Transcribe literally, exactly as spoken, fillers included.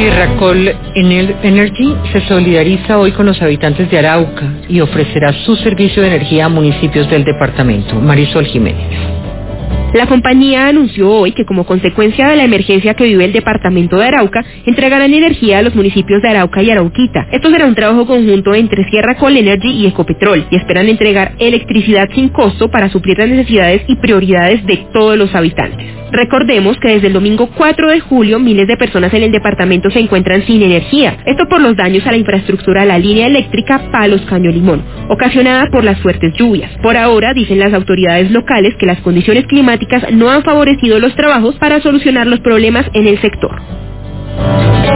Sierracol Energy se solidariza hoy con los habitantes de Arauca y ofrecerá su servicio de energía a municipios del departamento. Marisol Jiménez. La compañía anunció hoy que como consecuencia de la emergencia que vive el departamento de Arauca, entregarán energía a los municipios de Arauca y Arauquita. Esto será un trabajo conjunto entre Sierracol Energy y Ecopetrol y esperan entregar electricidad sin costo para suplir las necesidades y prioridades de todos los habitantes. Recordemos que desde el domingo cuatro de julio miles de personas en el departamento se encuentran sin energía. Esto por los daños a la infraestructura de la línea eléctrica Palos Caño Limón, ocasionada por las fuertes lluvias. Por ahora, dicen las autoridades locales que las condiciones climáticas no han favorecido los trabajos para solucionar los problemas en el sector.